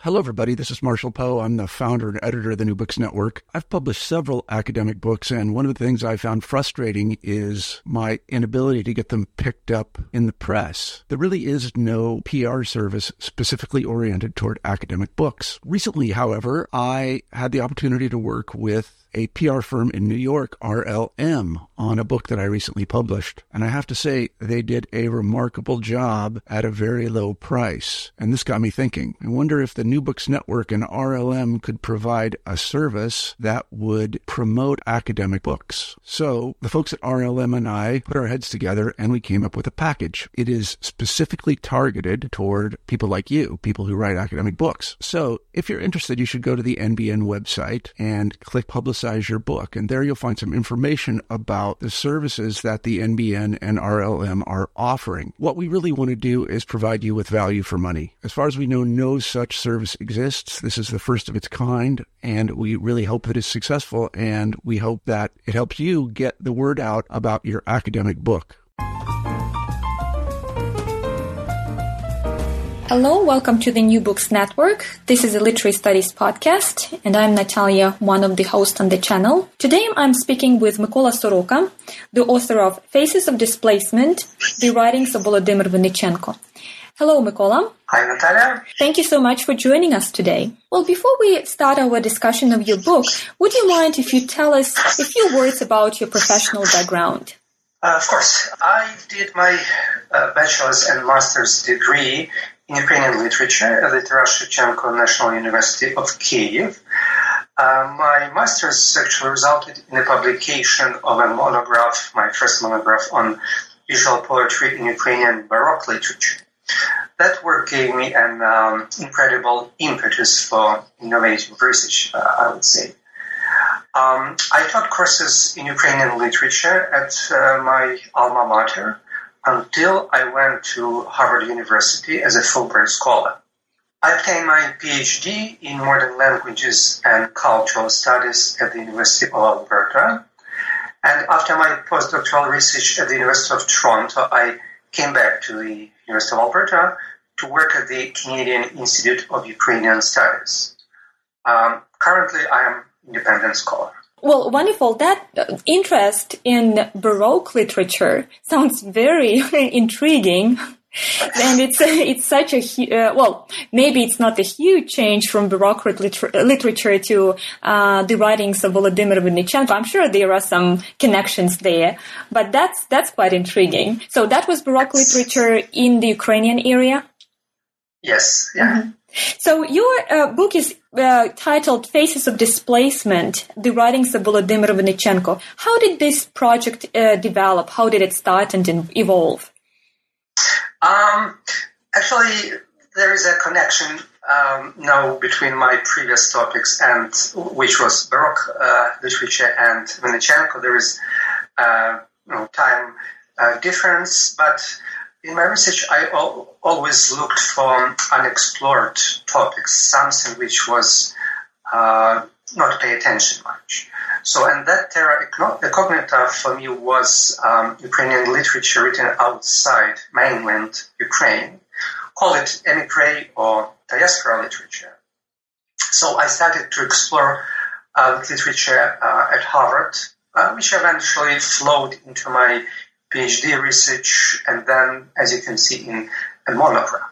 Hello, everybody. This is Marshall Poe. I'm the founder and editor of the New Books Network. I've published several academic books, and one of the things I found frustrating is my inability to get them picked up in the press. There really is no PR service specifically oriented toward academic books. Recently, however, I had the opportunity to work with a PR firm in New York, RLM, on a book that I recently published. And I have to say, they did a remarkable job at a very low price. And this got me thinking. I wonder if the New Books Network and RLM could provide a service that would promote academic books. So the folks at RLM and I put our heads together and we came up with a package. It is specifically targeted toward people like you, people who write academic books. So if you're interested, you should go to the NBN website and click Publicize Your Book. And there you'll find some information about the services that the NBN and RLM are offering. What we really want to do is provide you with value for money. As far as we know, no such service exists. This is the first of its kind, and we really hope that it's successful, and we hope that it helps you get the word out about your academic book. Hello, welcome to the New Books Network. This is a literary studies podcast, and I'm Natalia, one of the hosts on the channel. Today I'm speaking with Mykola Soroka, the author of Faces of Displacement, the writings of Volodymyr Vinnychenko. Hello, Mykola. Hi, Natalia. Thank you so much for joining us today. Well, before we start our discussion of your book, would you mind if you tell us a few words about your professional background? Of course. I did my bachelor's and master's degree in Ukrainian literature at the Taras Shevchenko National University of Kyiv. My master's actually resulted in the publication of a monograph, my first monograph on visual poetry in Ukrainian Baroque literature. That work gave me an incredible impetus for innovative research, I would say. I taught courses in Ukrainian literature at my alma mater until I went to Harvard University as a Fulbright scholar. I obtained my PhD in modern languages and cultural studies at the University of Alberta. And after my postdoctoral research at the University of Toronto, I came back to the University of Alberta to work at the Canadian Institute of Ukrainian Studies. Currently, I am an independent scholar. Well, wonderful. That interest in Baroque literature sounds very intriguing. And it's such a, maybe it's not a huge change from Baroque literature to the writings of Volodymyr Vinnychenko. I'm sure there are some connections there, but that's quite intriguing. So that was Baroque literature in the Ukrainian area? Yes, yeah. Mm-hmm. So your book is titled Faces of Displacement, the writings of Volodymyr Vinnychenko. How did this project develop? How did it start and evolve? Actually, there is a connection now between my previous topics and which was Baroque literature and Vinnychenko. There is time difference, but in my research, I always looked for unexplored topics, something which was not pay attention much. So, and that terra incognita for me was Ukrainian literature written outside mainland Ukraine. Call it émigré or diaspora literature. So I started to explore literature at Harvard, which eventually flowed into my PhD research, and then, as you can see, in a monograph.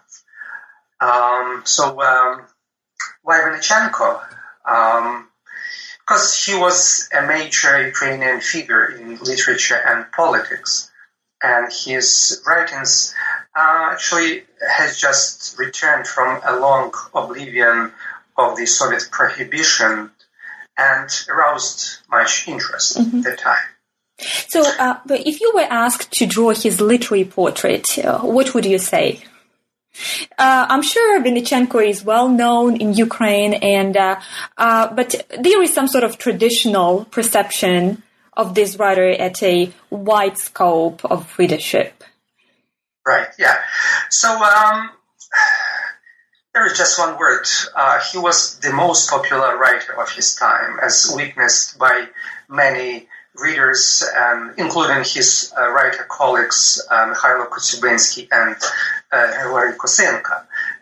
Why Vinnychenko? Because he was a major Ukrainian figure in literature and politics, and his writings actually has just returned from a long oblivion of the Soviet prohibition and aroused much interest at the time. So, but if you were asked to draw his literary portrait, what would you say? I'm sure Vinnychenko is well known in Ukraine, and but there is some sort of traditional perception of this writer at a wide scope of readership. Right. Yeah. So there is just one word. He was the most popular writer of his time, as witnessed by many readers, including his writer colleagues Mikhailo Kotsubensky and Hilary Kosenko. And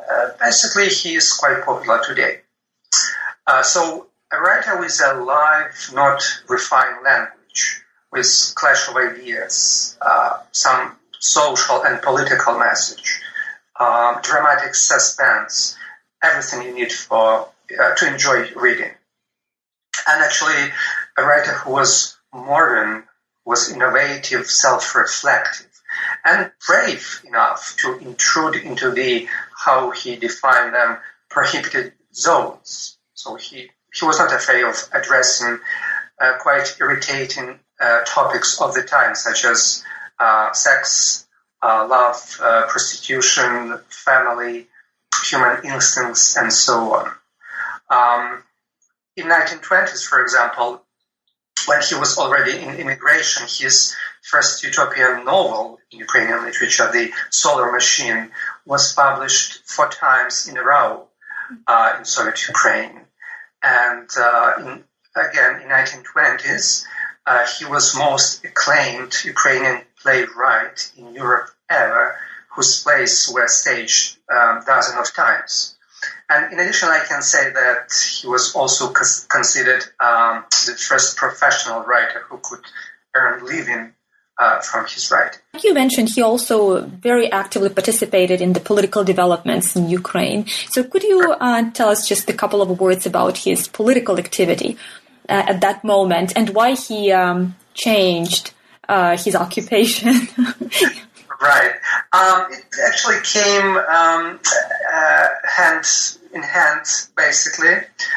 basically he is quite popular today. So a writer with a live, not refined language, with clash of ideas, some social and political message, dramatic suspense, everything you need for to enjoy reading. And actually, a writer who was modern, was innovative, self-reflective, and brave enough to intrude into the, how he defined them, prohibited zones. So he was not afraid of addressing quite irritating topics of the time, such as sex, love, prostitution, family, human instincts, and so on. In 1920s, for example, when he was already in immigration, his first utopian novel in Ukrainian literature, The Solar Machine, was published 4 times in a row in Soviet Ukraine. And again, in 1920s, he was most acclaimed Ukrainian playwright in Europe ever, whose plays were staged dozens of times. And in addition, I can say that he was also considered the first professional writer who could earn living from his writing. Like you mentioned, he also very actively participated in the political developments in Ukraine. So could you tell us just a couple of words about his political activity at that moment and why he changed his occupation? Right. It actually came hand in hand, basically.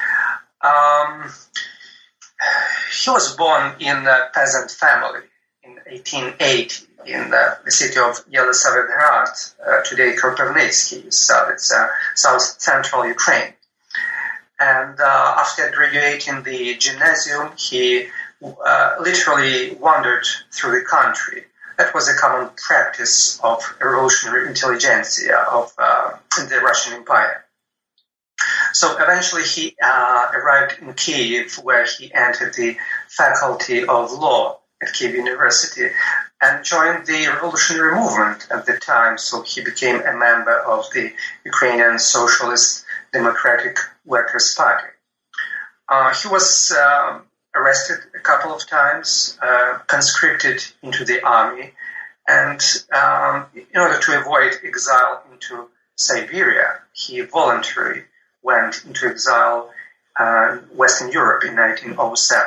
He was born in a peasant family in 1880 in the city of Yelisavetgrad, today Kropivnitsky, so it's south central Ukraine. And after graduating the gymnasium, he literally wandered through the country. That was a common practice of revolutionary intelligentsia of the Russian Empire. So eventually he arrived in Kiev, where he entered the Faculty of Law at Kiev University and joined the revolutionary movement at the time. So he became a member of the Ukrainian Socialist Democratic Workers' Party. He was arrested a couple of times, conscripted into the army, and in order to avoid exile into Siberia, he voluntarily went into exile in Western Europe in 1907.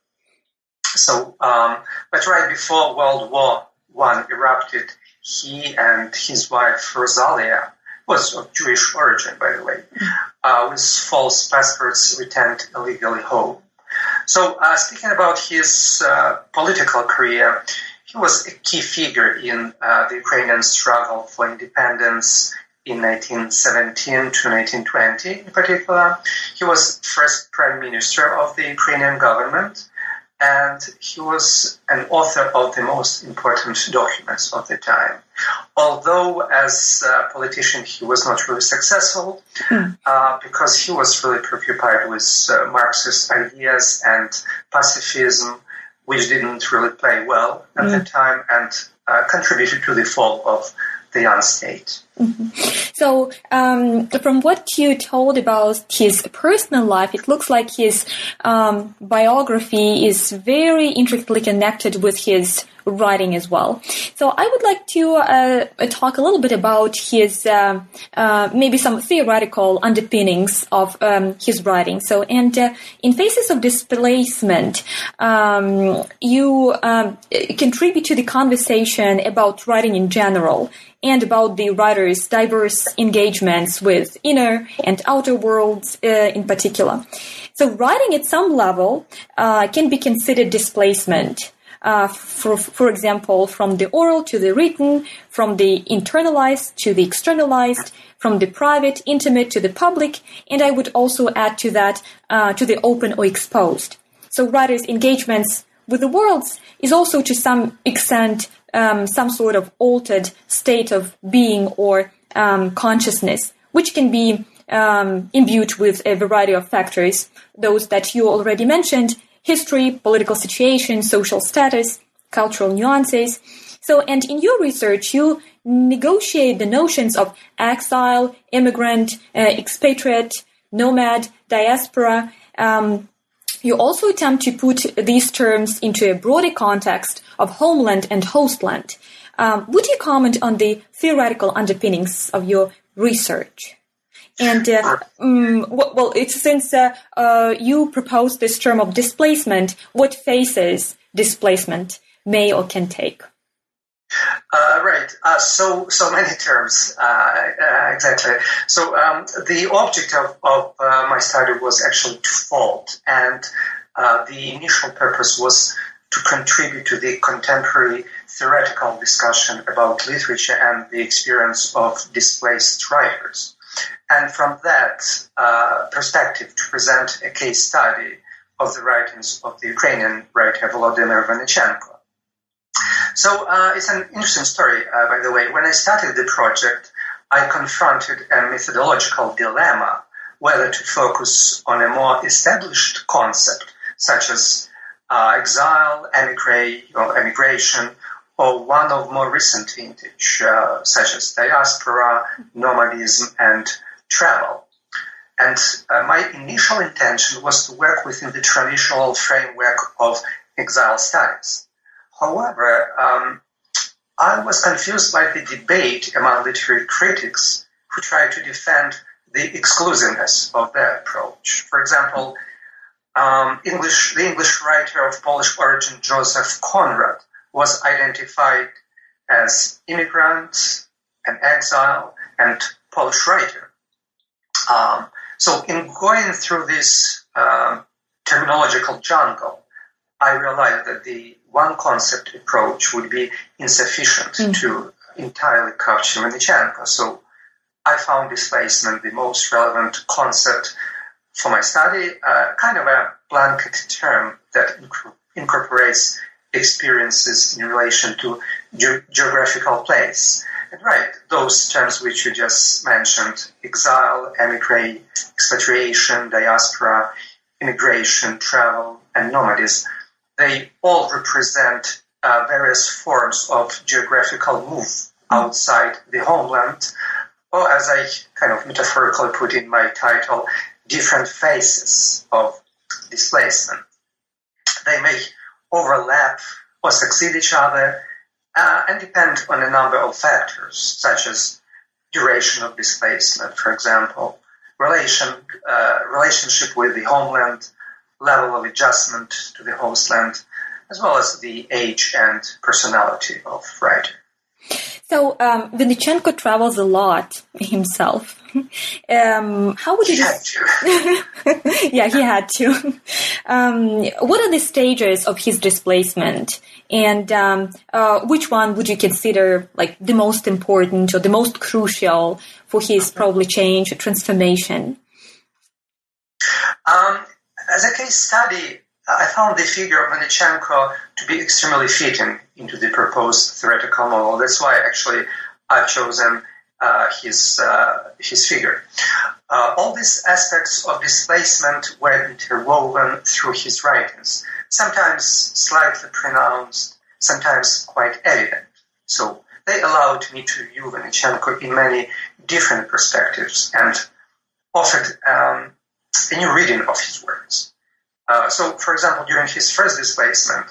So, but right before World War I erupted, he and his wife Rosalia, was of Jewish origin, by the way, with false passports returned illegally home. So, speaking about his political career, he was a key figure in the Ukrainian struggle for independence in 1917 to 1920. In particular, he was first prime minister of the Ukrainian government, and he was an author of the most important documents of the time. Although as a politician he was not really successful, because he was really preoccupied with Marxist ideas and pacifism, which didn't really play well at the time and contributed to the fall of the young state. Mm-hmm. So, from what you told about his personal life, it looks like his biography is very intricately connected with his writing as well. So, I would like to talk a little bit about his maybe some theoretical underpinnings of his writing. So, and in Faces of Displacement, you contribute to the conversation about writing in general and about the writer's diverse engagements with inner and outer worlds in particular. So writing at some level can be considered displacement. For example, from the oral to the written, from the internalized to the externalized, from the private, intimate to the public, and I would also add to that to the open or exposed. So writers' engagements with the worlds is also to some extent some sort of altered state of being or consciousness, which can be imbued with a variety of factors, those that you already mentioned: history, political situation, social status, cultural nuances. So, and in your research, you negotiate the notions of exile, immigrant, expatriate, nomad, diaspora. You also attempt to put these terms into a broader context of homeland and hostland. Would you comment on the theoretical underpinnings of your research? And since you proposed this term of displacement, what phases displacement may or can take? Right. So many terms. Exactly. So the object of my study was actually twofold, and the initial purpose was to contribute to the contemporary theoretical discussion about literature and the experience of displaced writers. And from that perspective, to present a case study of the writings of the Ukrainian writer Volodymyr Vinnychenko. So it's an interesting story, by the way. When I started the project, I confronted a methodological dilemma whether to focus on a more established concept, such as exile, emigration, or one of more recent vintage, such as diaspora, nomadism, and travel. And my initial intention was to work within the traditional framework of exile studies. However, I was confused by the debate among literary critics who tried to defend the exclusiveness of their approach. For example, the English writer of Polish origin Joseph Conrad was identified as immigrant, an exile, and Polish writer. So in going through this terminological jungle, I realized that the one concept approach would be insufficient to entirely capture Vinnychenko. So I found displacement the most relevant concept for my study, kind of a blanket term that incorporates experiences in relation to geographical place. And right, those terms which you just mentioned, exile, emigre, expatriation, diaspora, immigration, travel, and nomadism, they all represent various forms of geographical move outside the homeland, or as I kind of metaphorically put in my title, different phases of displacement. They may overlap or succeed each other and depend on a number of factors, such as duration of displacement, for example, relationship with the homeland, level of adjustment to the hostland, as well as the age and personality of writer. So Vinnychenko travels a lot himself. How would you? He had to. Yeah, he had to. What are the stages of his displacement, and which one would you consider like the most important or the most crucial for his probably change or transformation? As a case study, I found the figure of Vinnychenko to be extremely fitting into the proposed theoretical model. That's why actually I've chosen his figure. All these aspects of displacement were interwoven through his writings, sometimes slightly pronounced, sometimes quite evident. So they allowed me to view Vinnychenko in many different perspectives and offered a new reading of his works. So, for example, during his first displacement,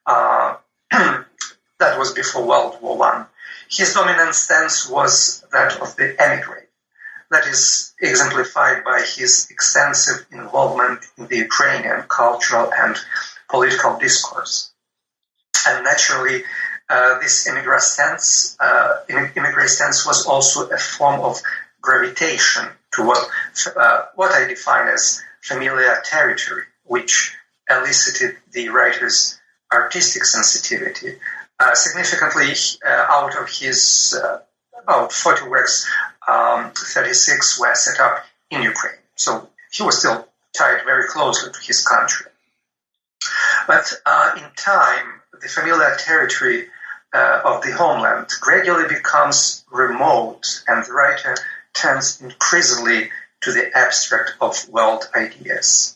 that was before World War I, his dominant stance was that of the emigrant. That is exemplified by his extensive involvement in the Ukrainian cultural and political discourse. And naturally, this immigrant stance was also a form of gravitation to what I define as familiar territory, which elicited the writer's artistic sensitivity. Significantly, out of his about 40 works, 36 were set up in Ukraine. So he was still tied very closely to his country. But in time, the familiar territory of the homeland gradually becomes remote, and the writer turns increasingly to the abstract of world ideas.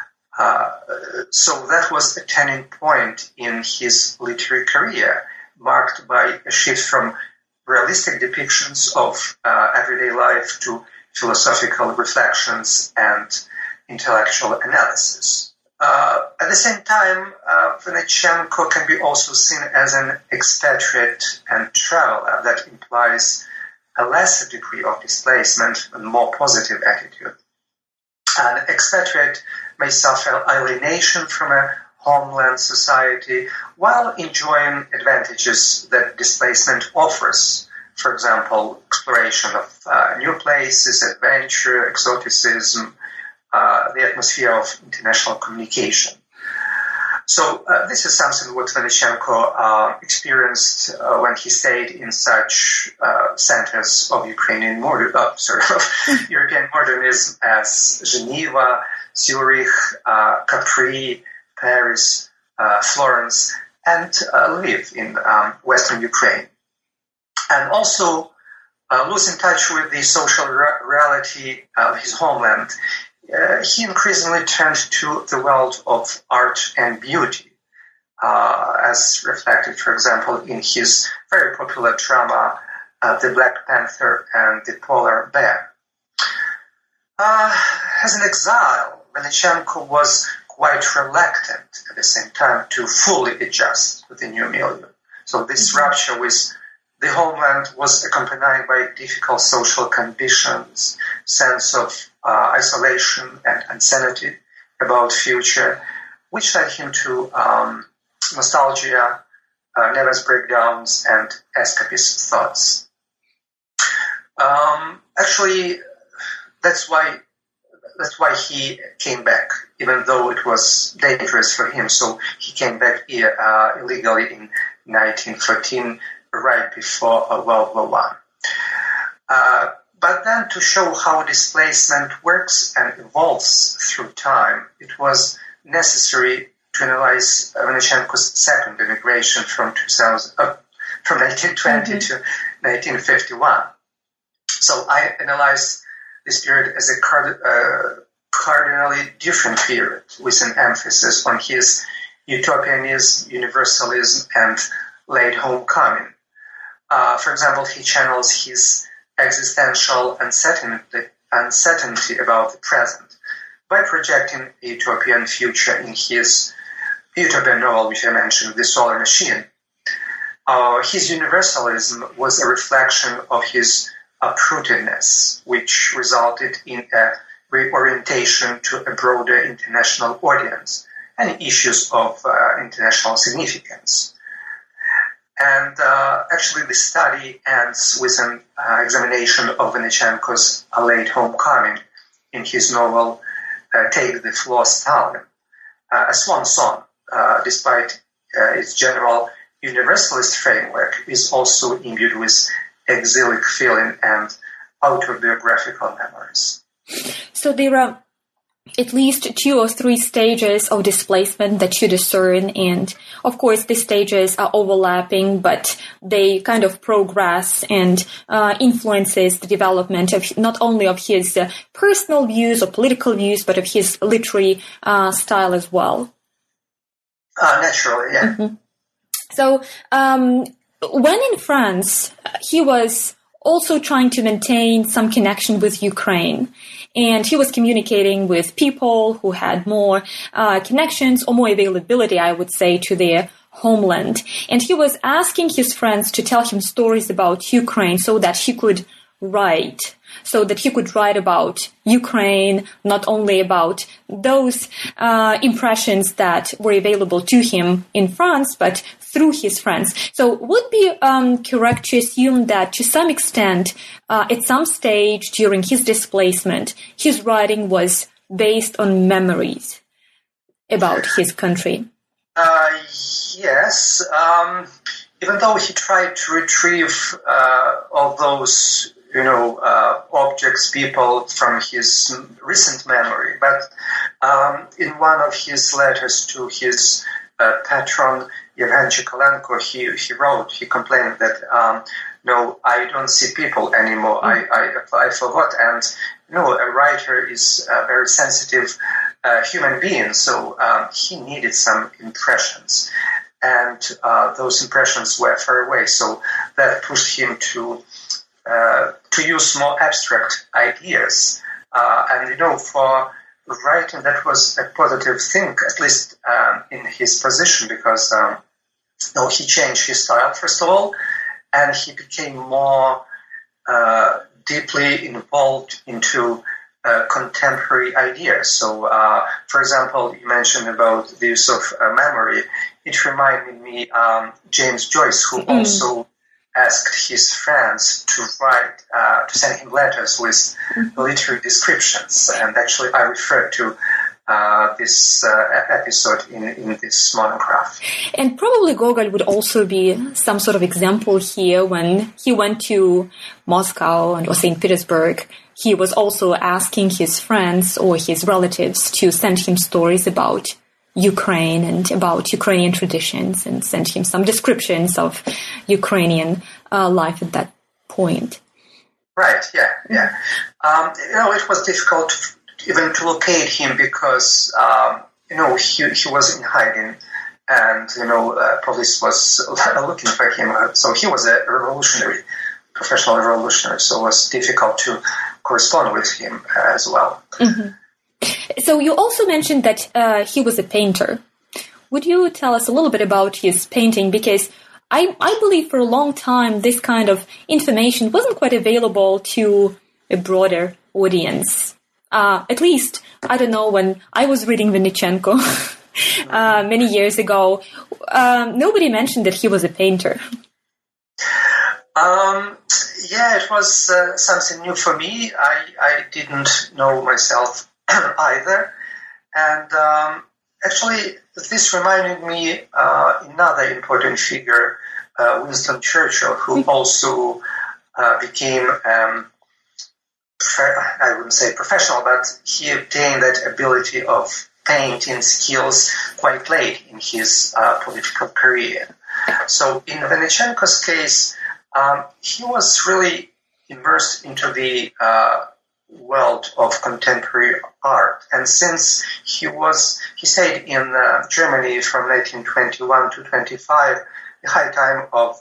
So that was a turning point in his literary career, marked by a shift from realistic depictions of everyday life to philosophical reflections and intellectual analysis. At the same time, Vinnychenko can be also seen as an expatriate and traveler. That implies a lesser degree of displacement and more positive attitude. An expatriate may suffer alienation from a homeland society while enjoying advantages that displacement offers. For example, exploration of new places, adventure, exoticism, the atmosphere of international communication. So this is something what Vinnychenko experienced when he stayed in such centers of European modernism as Geneva, Zurich, Capri, Paris, Florence, and Lviv in Western Ukraine. And also losing touch with the social reality of his homeland, he increasingly turned to the world of art and beauty, as reflected, for example, in his very popular drama, The Black Panther and the Polar Bear. As an exile, Vinnychenko was quite reluctant at the same time to fully adjust to the new milieu. So this rupture with the homeland was accompanied by difficult social conditions, sense of isolation and uncertainty about future, which led him to nostalgia, nervous breakdowns, and escapist thoughts. Actually, that's why he came back, even though it was dangerous for him. So he came back illegally in 1914, right before World War I. But then to show how displacement works and evolves through time, it was necessary to analyze Vinnychenko's second immigration from 1920 to 1951. So I analyzed this period as a cardinally different period with an emphasis on his utopianism, universalism, and late homecoming. For example, he channels his existential uncertainty about the present by projecting a utopian future in his utopian novel, which I mentioned, The Solar Machine. His universalism was a reflection of his uprootedness, which resulted in a reorientation to a broader international audience and issues of international significance. And actually, the study ends with an examination of Vinnychenko's late homecoming in his novel Take the Floor, Stalin, a swan song, despite its general universalist framework, is also imbued with exilic feeling and autobiographical memories. So there are at least 2 or 3 stages of displacement that you discern, and of course the stages are overlapping, but they kind of progress and influences the development of not only of his personal views or political views, but of his literary style as well. Naturally, yeah. Mm-hmm. So when in France, he was also trying to maintain some connection with Ukraine. And he was communicating with people who had more connections or more availability, I would say, to their homeland. And he was asking his friends to tell him stories about Ukraine so that he could write about Ukraine, not only about those impressions that were available to him in France, but through his friends. So would be correct to assume that to some extent, at some stage during his displacement, his writing was based on memories about his country? Yes. Even though he tried to retrieve all those objects, people from his recent memory. But in one of his letters to his patron, Yevhen Chikolenko, he complained that, no, I don't see people anymore. I forgot. And, a writer is a very sensitive human being, so he needed some impressions. And those impressions were far away. So that pushed him to use more abstract ideas. And for writing, that was a positive thing, at least in his position, because he changed his style, first of all, and he became more deeply involved into contemporary ideas. So, for example, you mentioned about the use of memory. It reminded me James Joyce, who also asked his friends to write, to send him letters with literary descriptions. And actually, I referred to this episode in this monograph. And probably Gogol would also be some sort of example here. When he went to Moscow or St. Petersburg, he was also asking his friends or his relatives to send him stories about Ukraine and about Ukrainian traditions, and send him some descriptions of Ukrainian life at that point. Right, yeah. It was difficult even to locate him because, he was in hiding, and, police was looking for him. So he was a professional revolutionary, so it was difficult to correspond with him as well. Mm-hmm. So you also mentioned that he was a painter. Would you tell us a little bit about his painting? Because I believe for a long time this kind of information wasn't quite available to a broader audience. At least, I don't know, when I was reading Vinnychenko many years ago, nobody mentioned that he was a painter. It was something new for me. I didn't know myself either. And actually, this reminded me another important figure, Winston Churchill, who also became, I wouldn't say professional, but he obtained that ability of painting skills quite late in his political career. So in Vinnychenko's case, he was really immersed into the world of contemporary art. And since he stayed in Germany from 1921 to 25, the high time of,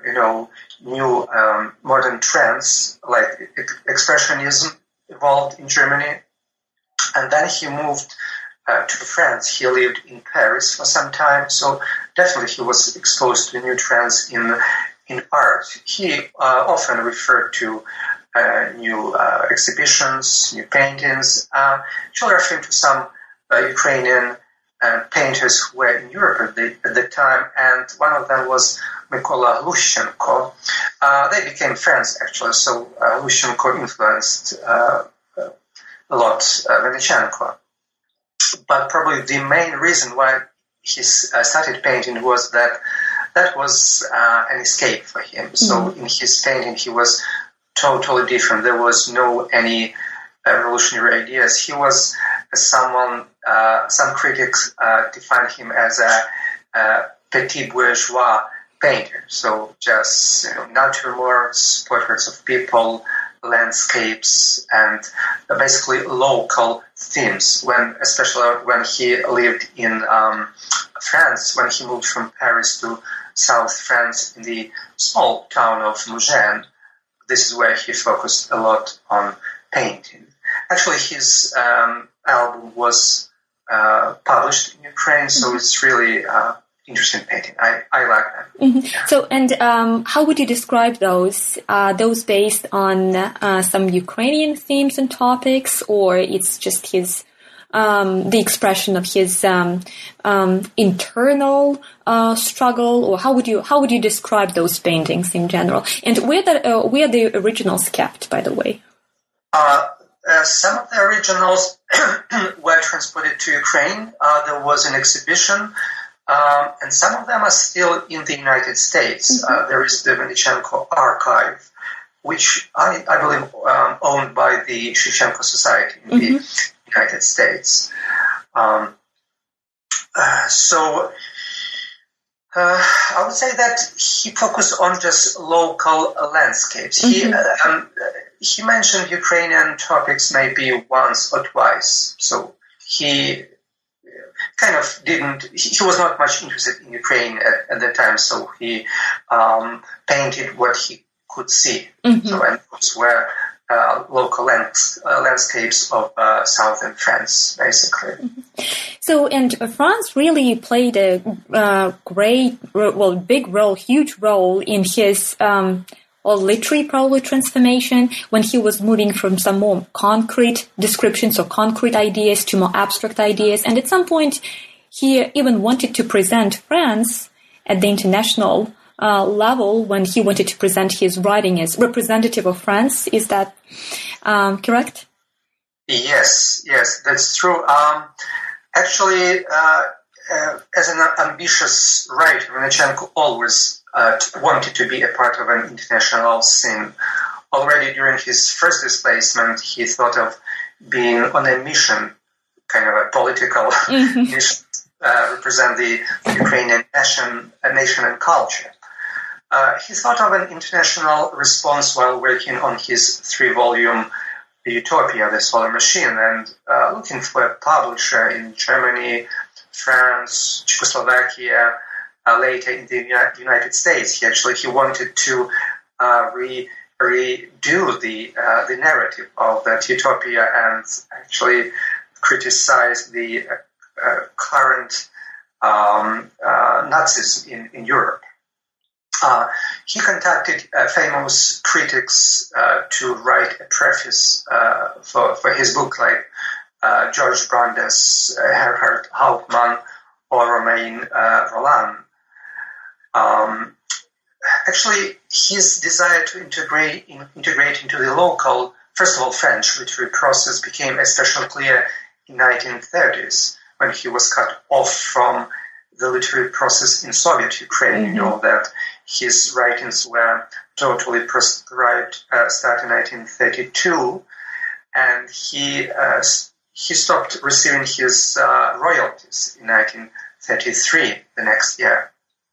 new modern trends like expressionism evolved in Germany. And then he moved to France. He lived in Paris for some time. So definitely he was exposed to new trends in art. He often referred to new exhibitions, new paintings, actually referring to some Ukrainian painters who were in Europe at the time, and one of them was Mykola Hlushchenko. They became friends, actually, so Hlushchenko influenced a lot Vinnychenko. But probably the main reason why he started painting was that was an escape for him. Mm-hmm. So in his painting, he was totally different. There was no any revolutionary ideas. He was someone, some critics defined him as a petit bourgeois painter. So just naturemorts, portraits of people, landscapes, and basically local themes. Especially when he lived in France, when he moved from Paris to South France in the small town of Mougins, this is where he focused a lot on painting. Actually, his album was published in Ukraine, so it's really interesting painting. I like that. Mm-hmm. Yeah. So, and how would you describe those? Those based on some Ukrainian themes and topics, or it's just his the expression of his internal struggle, or how would you describe those paintings in general? And where the originals kept, by the way? Some of the originals were transported to Ukraine. There was an exhibition, and some of them are still in the United States. Mm-hmm. There is the Vinnychenko Archive, which I believe owned by the Shevchenko Society in the United States. So I would say that he focused on just local landscapes. Mm-hmm. He mentioned Ukrainian topics maybe once or twice. So he kind of didn't. He was not much interested in Ukraine at that time, so he painted what he could see. So, and those were local landscapes of southern France, basically. So, and France really played a huge role in his literary probably transformation when he was moving from some more concrete descriptions or concrete ideas to more abstract ideas. And at some point, he even wanted to present France at the international level when he wanted to present his writing as representative of France. Is that correct? Yes, that's true. Actually, as an ambitious writer, Vinnychenko always wanted to be a part of an international scene. Already during his first displacement, he thought of being on a mission, kind of a political mission, represent the Ukrainian nation and culture. He thought of an international response while working on his 3-volume Utopia, the Solar Machine, and looking for a publisher in Germany, France, Czechoslovakia, later in the United States. He wanted to redo the narrative of that Utopia and actually criticize the current Nazism in Europe. He contacted famous critics to write a preface for his book, like George Brandes, Herhard Hauptmann, or Romain Rolland. Actually, his desire to integrate into the local, first of all, French literary process became especially clear in 1930s when he was cut off from the literary process in Soviet Ukraine. You know that his writings were totally proscribed starting 1932, and he stopped receiving his royalties in 1933, the next year.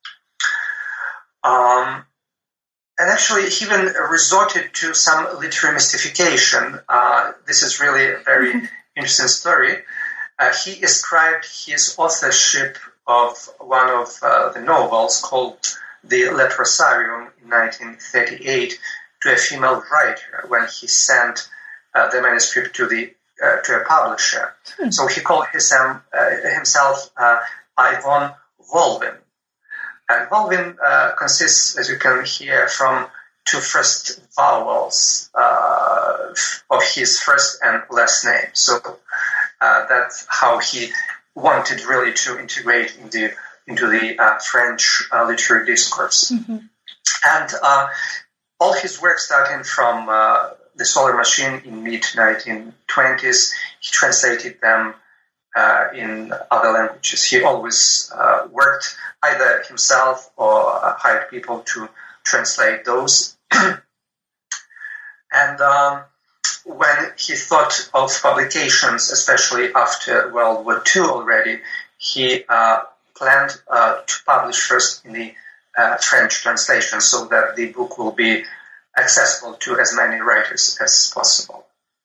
And actually, he even resorted to some literary mystification. This is really a very interesting story. He ascribed his authorship of one of the novels called The Leprosarium in 1938 to a female writer when he sent the manuscript to a publisher. So he called himself Ivan Volvin. And Volvin consists, as you can hear, from 2 first vowels of his first and last name. So that's how he wanted really to integrate into the French literary discourse. And all his work, starting from The Solar Machine in mid-1920s, he translated them in other languages. He always worked either himself or hired people to translate those. And when he thought of publications, especially after World War II already, he planned to publish first in the French translation so that the book will be accessible to as many writers as possible.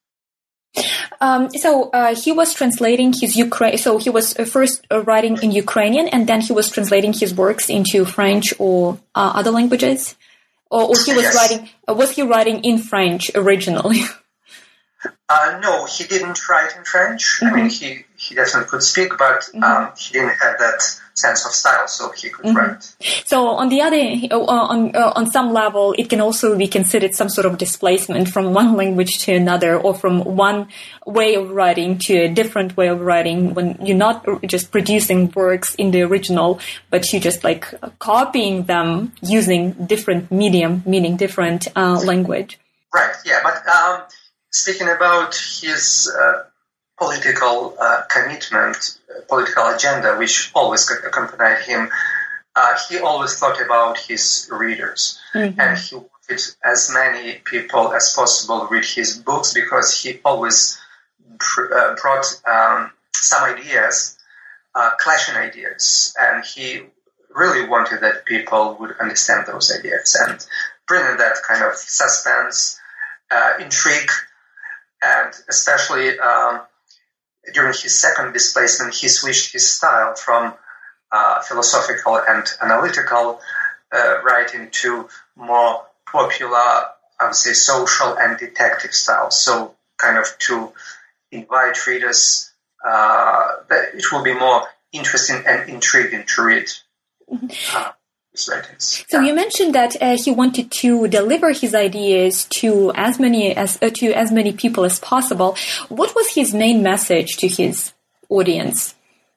So he was translating his So he was first writing in Ukrainian, and then he was translating his works into French or other languages, or he was writing. Was he writing in French originally? No, he didn't write in French. I mean, he definitely could speak, but he didn't have that sense of style, so he could write. So on the other, on some level, it can also be considered some sort of displacement from one language to another, or from one way of writing to a different way of writing, when you're not just producing works in the original, but you're just like copying them using different medium, meaning different language. Right, yeah, but speaking about his political commitment, political agenda, which always accompanied him, he always thought about his readers. And he wanted as many people as possible read his books, because he always brought some ideas, clashing ideas, and he really wanted that people would understand those ideas and bring in that kind of suspense, intrigue, and especially during his second displacement, he switched his style from philosophical and analytical writing to more popular, I would say, social and detective style. So kind of to invite readers that it will be more interesting and intriguing to read his writings. So you mentioned that he wanted to deliver his ideas to as many people as possible. What was his main message to his audience?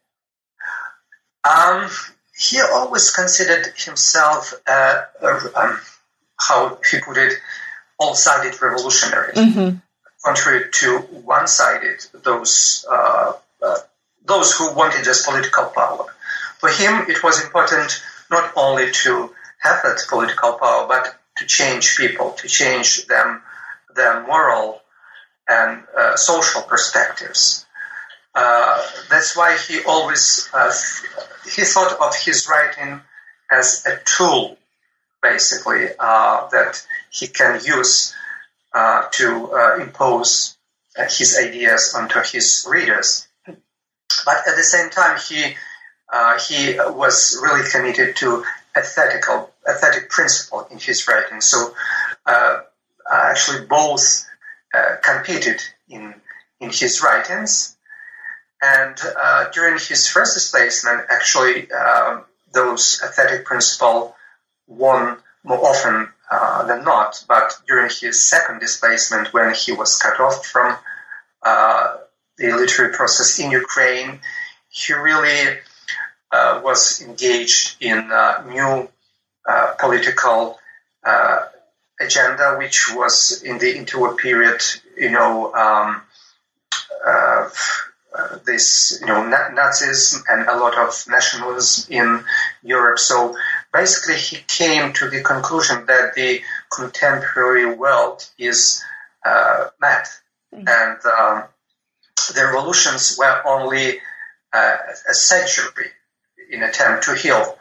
He always considered himself, how he put it, all-sided revolutionary. Mm-hmm. Contrary to one-sided, those who wanted just political power. For him, it was important not only to have that political power, but to change people, to change their moral and social perspectives. That's why he always he thought of his writing as a tool, basically, that he can use to impose his ideas onto his readers. But at the same time, he was really committed to aesthetic principle in his writing. So actually, both competed in his writings. And during his first displacement, actually, those aesthetic principles won more often than not. But during his second displacement, when he was cut off from the literary process in Ukraine, he really was engaged in new political agenda, which was in the interwar period, this, Nazism and a lot of nationalism in Europe. So basically, he came to the conclusion that the contemporary world is mad, and the revolutions were only a surgery in attempt to heal.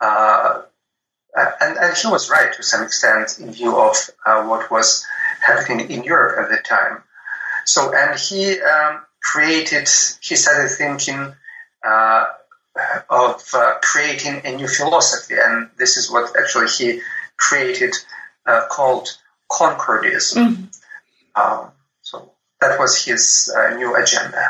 And he was right to some extent in view of what was happening in Europe at the time. So, and he started thinking of creating a new philosophy, and this is what actually he created, called Concordism. Mm-hmm. So that was his new agenda.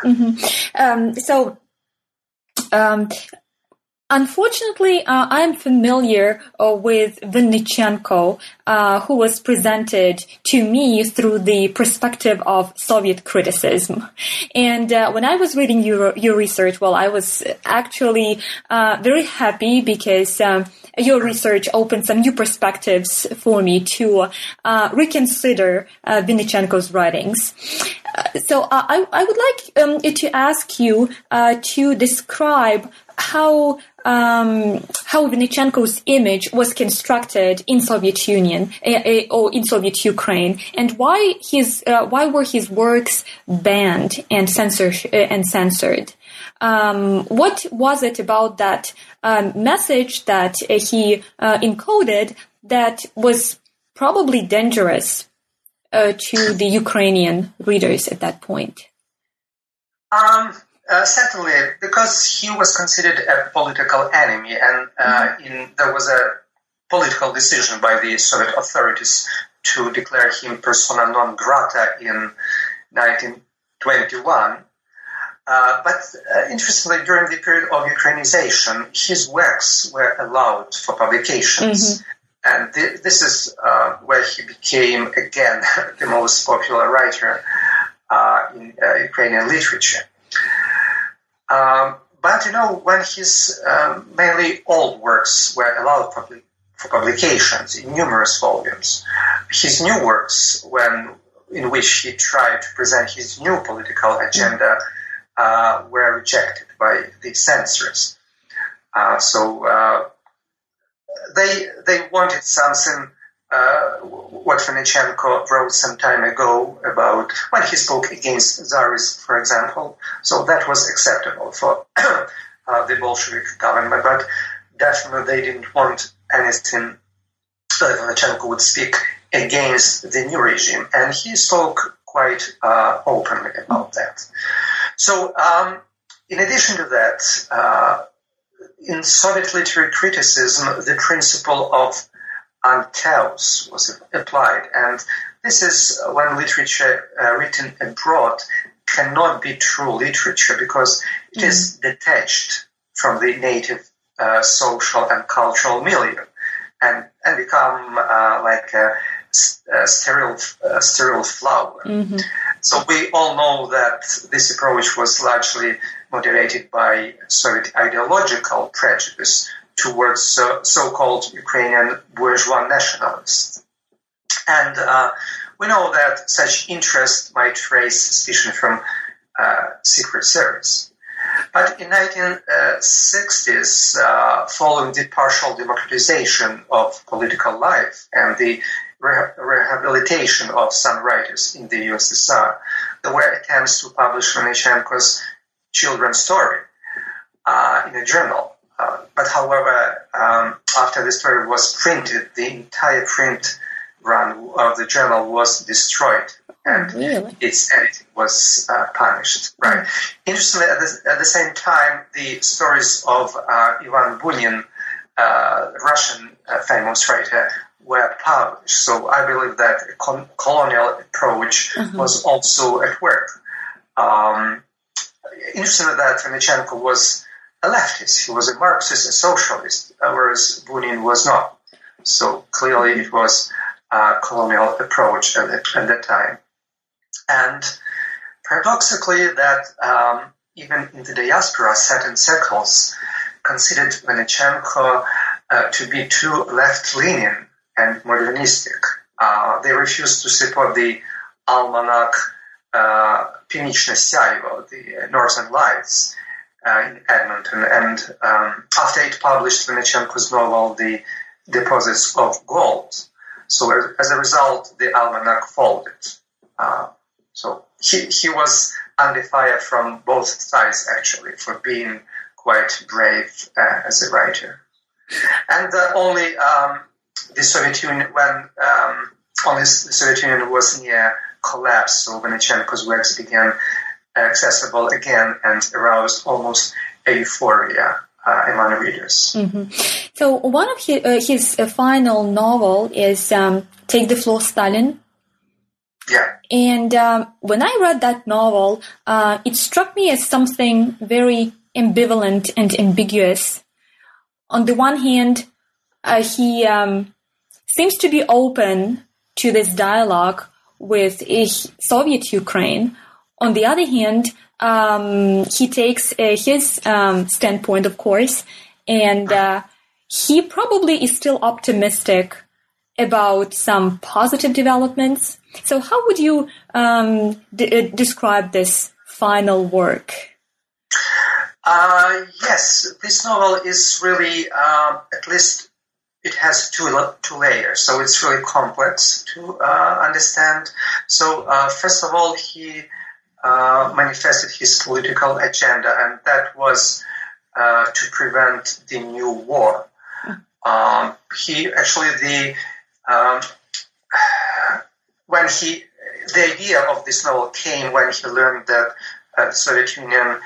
Mm-hmm. Unfortunately, I'm familiar with Vinnychenko, who was presented to me through the perspective of Soviet criticism. And when I was reading your research, I was actually very happy because your research opened some new perspectives for me to reconsider Vinnychenko's writings. So I would like to ask you to describe how Vinnychenko's image was constructed in Soviet Union or in Soviet Ukraine, and why were his works banned and censored? What was it about that message that he encoded that was probably dangerous to the Ukrainian readers at that point? Certainly, because he was considered a political enemy, and there was a political decision by the Soviet authorities to declare him persona non grata in 1921. But interestingly, during the period of Ukrainization, his works were allowed for publications. Mm-hmm. And this is where he became, again, the most popular writer in Ukrainian literature. But, when his mainly old works were allowed for publications in numerous volumes, his new works, in which he tried to present his new political agenda, were rejected by the censors. So they wanted something, what Vinnychenko wrote some time ago about when he spoke against Tsarism, for example. So that was acceptable for the Bolshevik government, but definitely they didn't want anything that Vinnychenko would speak against the new regime, and he spoke quite openly about that. So, in addition to that, in Soviet literary criticism, the principle of antheos was applied, and this is when literature written abroad cannot be true literature because it is detached from the native social and cultural milieu and become like a sterile flower. Mm-hmm. So we all know that this approach was largely motivated by Soviet ideological prejudice towards so-called Ukrainian bourgeois nationalists. And we know that such interest might raise suspicion from Secret Service. But in 1960s, following the partial democratization of political life and the rehabilitation of some writers in the USSR, there were attempts to publish Vinnychenko's children's story in a journal. But however, after the story was printed, the entire print run of the journal was destroyed, and its editing was punished. Right. Interestingly, at the same time, the stories of Ivan Bunin, Russian famous writer, were published. So I believe that a colonial approach was also at work. Interestingly, that Vinnychenko was a leftist. He was a Marxist, a socialist, whereas Bunin was not. So clearly it was a colonial approach at that time. And paradoxically, that even in the diaspora, certain circles considered Vinnychenko to be too left-leaning and modernistic. They refused to support the almanac Penichne Syaevo, the Northern Lights, in Edmonton. And after it published Vinnychenko's novel, The Deposits of Gold, so as a result, the almanac folded. So he was under fire from both sides, actually, for being quite brave as a writer. And only the Soviet Union, when only the Soviet Union was near collapse, so Vinnychenko's works became accessible again and aroused almost a euphoria among readers. Mm-hmm. So one of his final novel is Take the Floor, Stalin. Yeah. And when I read that novel, it struck me as something very ambivalent and ambiguous. On the one hand, he seems to be open to this dialogue with Soviet Ukraine. On the other hand, he takes his standpoint, of course, and he probably is still optimistic about some positive developments. So how would you describe this final work? Yes, this novel is really, at least it has two layers, so it's really complex to understand. So first of all, he manifested his political agenda, and that was to prevent the new war. He actually the idea of this novel came when he learned that the Soviet Union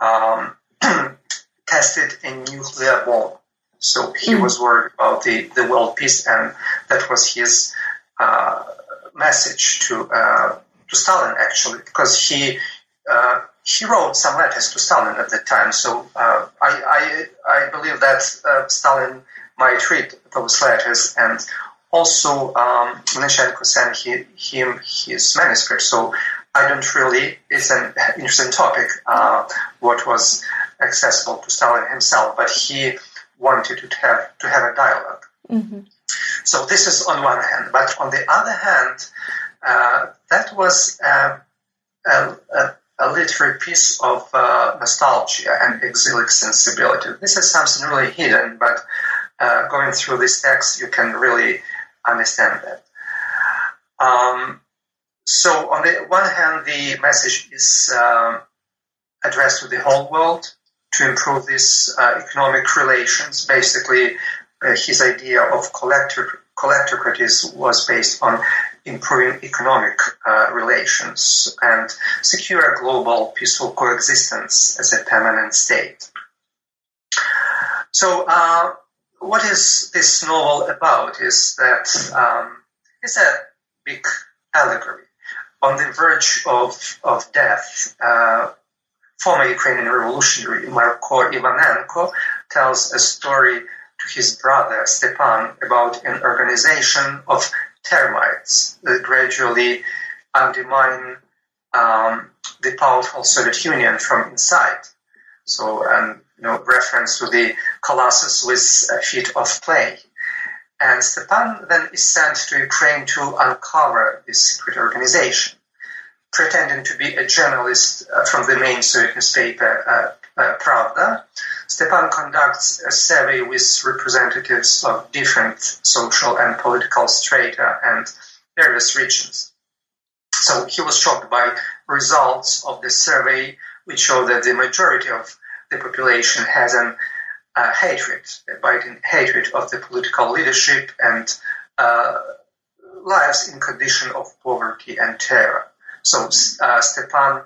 tested a nuclear bomb. So he was worried about the world peace, and that was his message to Stalin, actually, because he wrote some letters to Stalin at the time. So I believe that Stalin might read those letters, and also Vinnychenko sent him his manuscript. So I don't really, it's an interesting topic, what was accessible to Stalin himself, but he wanted to have a dialogue. Mm-hmm. So this is on one hand, but on the other hand, that was a literary piece of nostalgia and exilic sensibility. This is something really hidden, but going through this text, you can really understand that. So on the one hand, the message is addressed to the whole world to improve these economic relations. Basically, his idea of collectocracy was based on improving economic relations and secure a global peaceful coexistence as a permanent state. So what is this novel about is that it's a big allegory. On the verge of death, former Ukrainian revolutionary Marko Ivanenko tells a story to his brother Stepan about an organization of termites that gradually undermine the powerful Soviet Union from inside. So, reference to the colossus with feet of clay. And Stepan then is sent to Ukraine to uncover this secret organization. Pretending to be a journalist from the main Soviet newspaper, Pravda, Stepan conducts a survey with representatives of different social and political strata and various regions. So he was shocked by results of the survey, which show that the majority of the population has an biting hatred of the political leadership and lives in condition of poverty and terror. So Stepan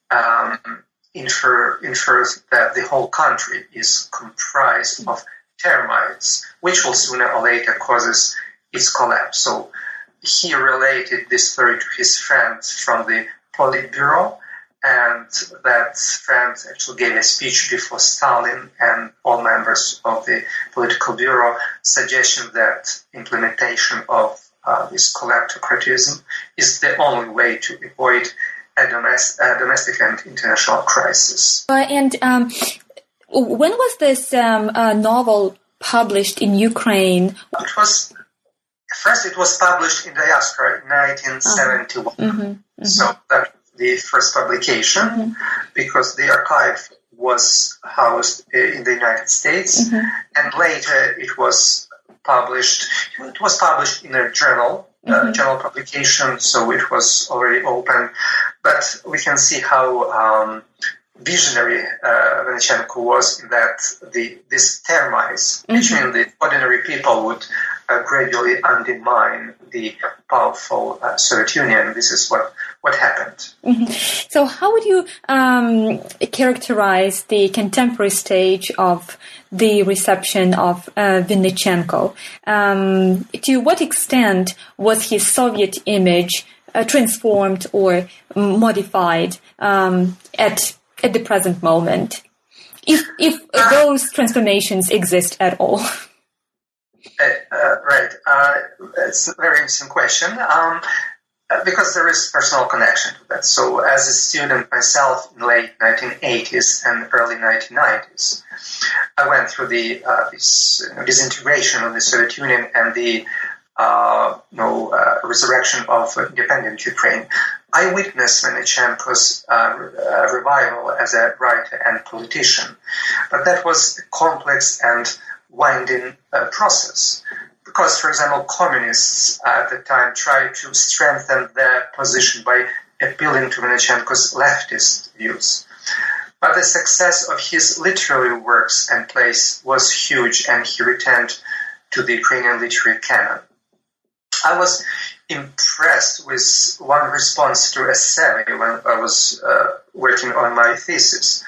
infers that the whole country is comprised of termites, which will sooner or later causes its collapse. So he related this story to his friends from the Politburo, and that friend actually gave a speech before Stalin and all members of the political bureau, suggesting that implementation of this kleptocratism is the only way to avoid a domestic and international crisis. And when was this novel published in Ukraine? It was published in diaspora in 1971. Mm-hmm. So that the first publication, because the archive was housed in the United States, and later it was published. It was published in a journal, journal publication, so it was already open. But we can see how visionary Vinnychenko was in that these termites, which mean the ordinary people would gradually undermine the powerful Soviet Union. This is what happened. So how would you characterize the contemporary stage of the reception of Vinnychenko? To what extent was his Soviet image transformed or modified at the present moment, if those transformations exist at all? Right. It's a very interesting question, because there is personal connection to that. So as a student myself in late 1980s and early 1990s, I went through the disintegration of the Soviet Union and the resurrection of independent Ukraine. I witnessed Vinnychenko's revival as a writer and politician, but that was a complex and winding process. Because, for example, communists at the time tried to strengthen their position by appealing to Vinnychenko's leftist views. But the success of his literary works and plays was huge, and he returned to the Ukrainian literary canon. I was impressed with one response to a survey when I was working on my thesis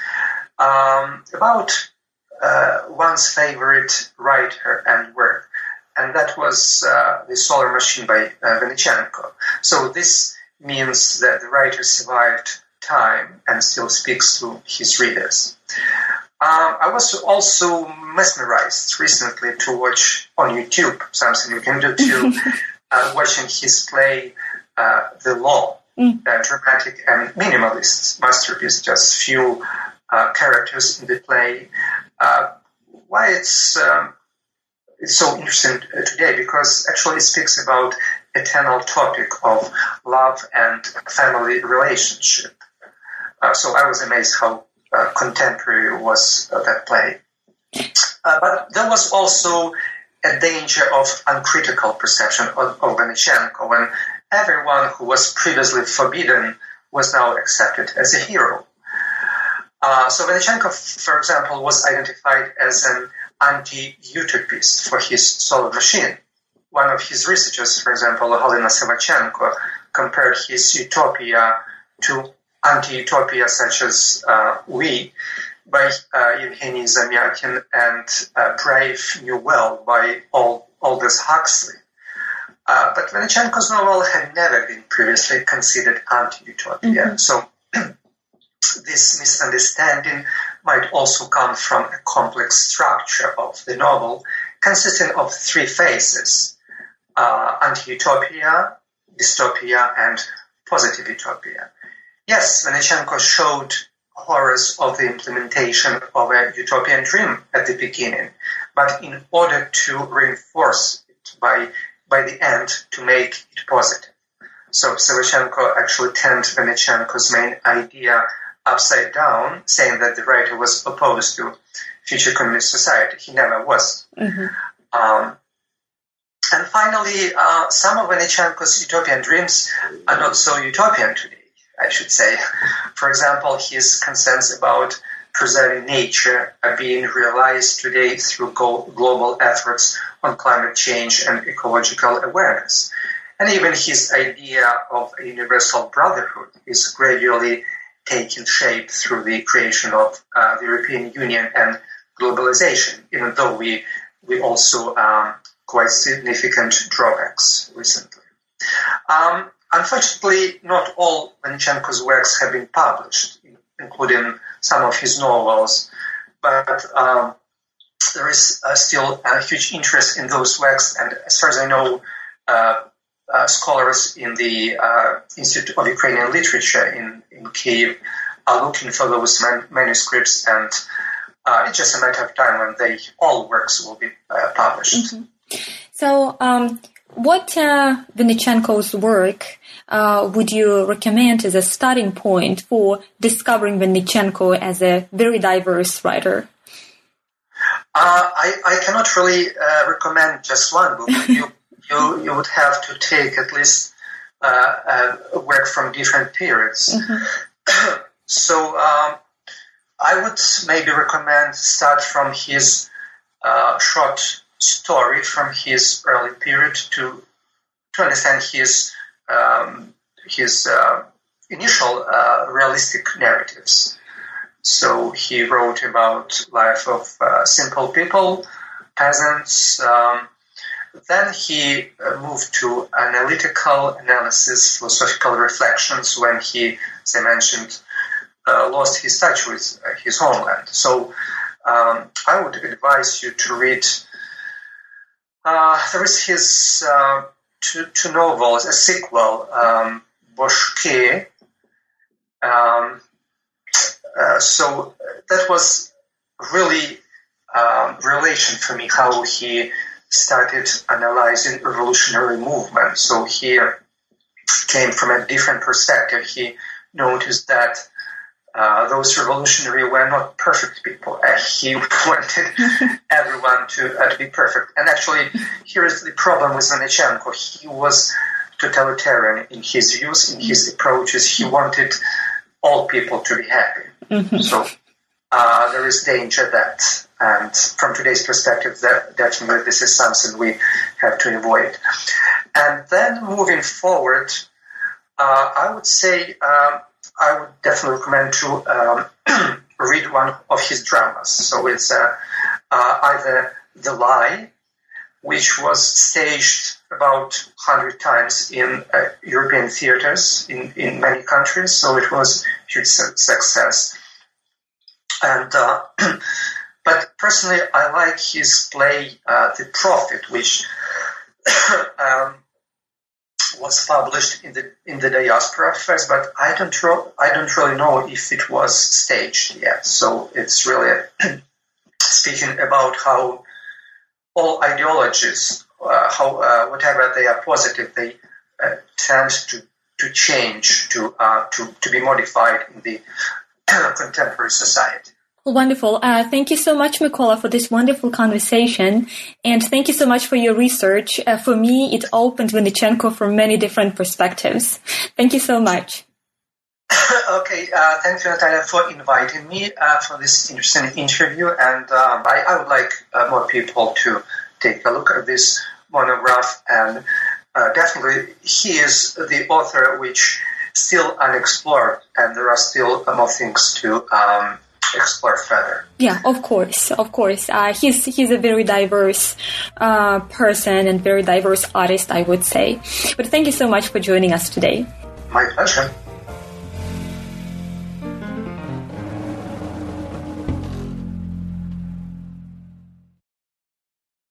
about one's favorite writer and work, and that was The Solar Machine by Vinnychenko. So this means that the writer survived time and still speaks to his readers. I was also mesmerized recently to watch on YouTube, something you can do too, watching his play The Law, a dramatic and minimalist masterpiece, just few characters in the play. Why it's so interesting today, because actually it speaks about eternal topic of love and family relationship. So I was amazed how contemporary was that play. But there was also a danger of uncritical perception of Vinnychenko, when everyone who was previously forbidden was now accepted as a hero. So Vinnychenko, for example, was identified as an anti-utopist for his Solar Machine. one of his researchers, for example, Halina Savchenko, compared his utopia to anti-utopia such as We by Evgeny Zamyatin and Brave New World by Aldous Huxley. But Vinnichenko's novel had never been previously considered anti-utopia. So this misunderstanding might also come from a complex structure of the novel consisting of three phases: anti-utopia, dystopia, and positive utopia. Yes, Vinnichenko showed horrors of the implementation of a utopian dream at the beginning, but in order to reinforce it by the end to make it positive. So Savchenko actually turned Vinnichenko's main idea upside down, saying that the writer was opposed to future communist society. He never was. And finally, some of Vinnichenko's utopian dreams are not so utopian today, I should say. For example, his concerns about preserving nature are being realized today through global efforts on climate change and ecological awareness. And even his idea of a universal brotherhood is gradually taking shape through the creation of the European Union and globalization, even though we also quite significant drawbacks recently. Unfortunately, not all Vinnichenko's works have been published, including some of his novels, but there is still a huge interest in those works, and as far as I know, scholars in the Institute of Ukrainian Literature in Kyiv are looking for those manuscripts, and it's just a matter of time when all works will be published. So, what Vinnichenko's work would you recommend as a starting point for discovering Vinnichenko as a very diverse writer? I cannot really recommend just one book. You would have to take at least work from different periods. So I would maybe recommend start from his short story from his early period to understand his initial realistic narratives. So he wrote about life of simple people, peasants. Then he moved to analytical analysis, philosophical reflections when he, as I mentioned, lost his touch with his homeland. So I would advise you to read. There is his two novels, a sequel, Boshki. So that was really revelation for me, how he started analyzing revolutionary movement. So he came from a different perspective. He noticed that those revolutionaries were not perfect people. He wanted everyone to be perfect. And actually, here is the problem with Vinnichenko. He was totalitarian in his views, in his approaches. He wanted all people to be happy. So there is danger that, and from today's perspective, that definitely this is something we have to avoid. And then moving forward, I would say I would definitely recommend to read one of his dramas. So it's either The Lie, which was staged about 100 times in European theaters in many countries, so it was a huge success. And but personally, I like his play The Prophet, which was published in the diaspora first, but I don't really know if it was staged yet. So it's really speaking about how all ideologies, whatever they are positive, they tend to change, to be modified in the contemporary society. Wonderful. Thank you so much, Mykola, for this wonderful conversation. And thank you so much for your research. For me, it opened Vinnichenko from many different perspectives. Thank you so much. Okay. Thank you, Natalia, for inviting me for this interesting interview. And I would like more people to take a look at this monograph, and definitely he is the author which still unexplored, and there are still more things to explore further. Yeah, of course. He's a very diverse person and very diverse artist, I would say. But thank you so much for joining us today. My pleasure.